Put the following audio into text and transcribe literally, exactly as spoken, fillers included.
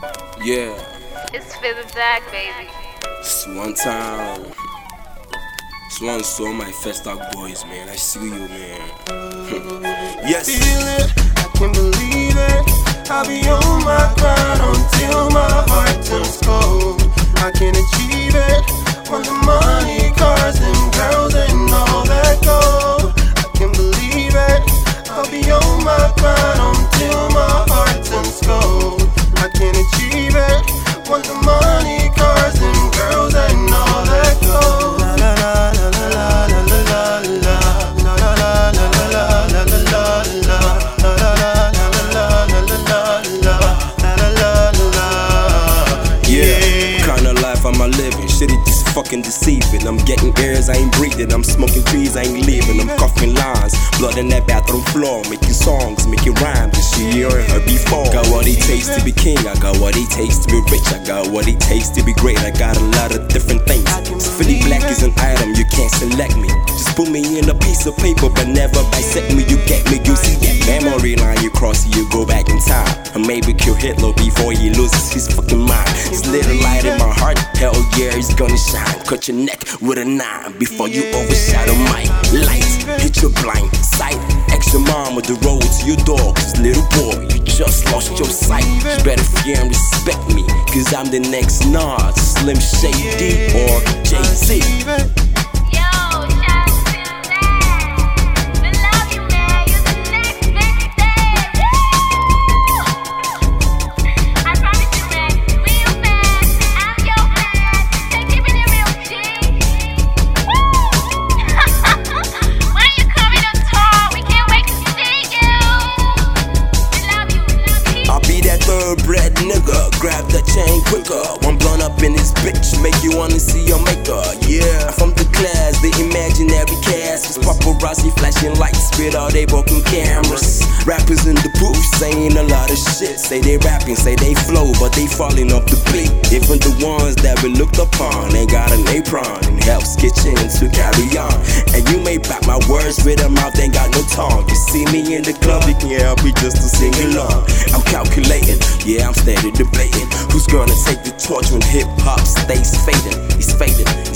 Yeah. It's for the black, baby. It's one time. It's one to all my Fest Dog boys, man. I see you, man. Yes. Feel it, I can't believe it. I'll be on my grind until my heart turns cold. I can't achieve it. Want the money, cars, and girls, and all that gold. I can't believe it. I'll be on my grind until my heart turns cold. I can't achieve it. Want the money, cars, and girls, and all that gold. La la la la la la la la la la la la la la la la la. Yeah, kinda life I'm a living. Shit, it just fucking deceiving. I'm getting airs, I ain't breathing. I'm smoking trees, I ain't leaving. I'm coughing lines, blood in that bathroom floor. Making songs, making rhymes. This shit you heard her before. Got what it takes to be king. I got what it takes to be rich. I got what it takes to be great. I got a lot of different things. Philly Black is an item, you can't select me. Just put me in a piece of paper, but never bisect me. You get me, you see that memory line you cross, you go back in time. And maybe kill Hitler before he loses his fucking mind. This little light in my heart, hell yeah, it's gonna shine. Cut your neck with a nine before you overshadow my light. Hit your blind sight. Extra mom with the road to your door. Cause little boy, you just lost your sight. You better fear and respect me, cause I'm the next Nas, Slim Shady or Jay-Z. Thoroughbred nigga, grab the chain quicker. One blunt up in this bitch, make you wanna see your maker. Yeah, from the class, the imaginary cast. It's paparazzi flashing lights with all they broken cameras. Rappers in the booth saying a lot of shit. Say they rapping, say they flow, but they falling off the beat. Even the ones that we looked upon ain't got an apron in Hell's Kitchen to carry on. And you may back my words with a mouth, ain't got no tongue. You see me in the club, you can help me just to sing along. I'm calculating, yeah, I'm steady debating who's gonna take the torch when hip hop stays fading. It's fading.